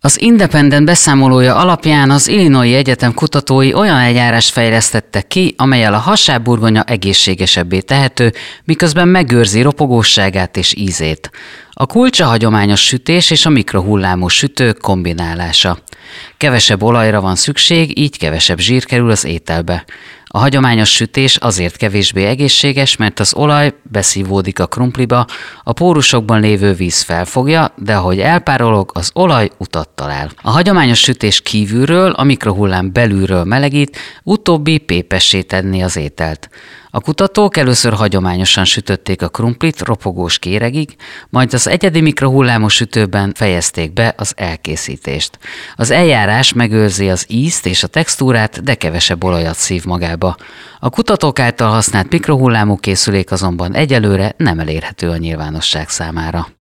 Az Independent beszámolója alapján az Illinois Egyetem kutatói olyan eljárást fejlesztettek ki, amellyel a hasábburgonya egészségesebbé tehető, miközben megőrzi ropogósságát és ízét. A kulcs a hagyományos sütés és a mikrohullámú sütő kombinálása. Kevesebb olajra van szükség, így kevesebb zsír kerül az ételbe. A hagyományos sütés azért kevésbé egészséges, mert az olaj beszívódik a krumpliba, a pórusokban lévő víz felfogja, de ahogy elpárolog, az olaj utat talál. A hagyományos sütés kívülről, a mikrohullám belülről melegít, utóbbi pépessé tenni az ételt. A kutatók először hagyományosan sütötték a krumplit ropogós kéregig, majd az egyedi mikrohullámú sütőben fejezték be az elkészítést. Az eljárás megőrzi az ízt és a textúrát, de kevesebb olajat szív magába. A kutatók által használt mikrohullámú készülék azonban egyelőre nem elérhető a nyilvánosság számára.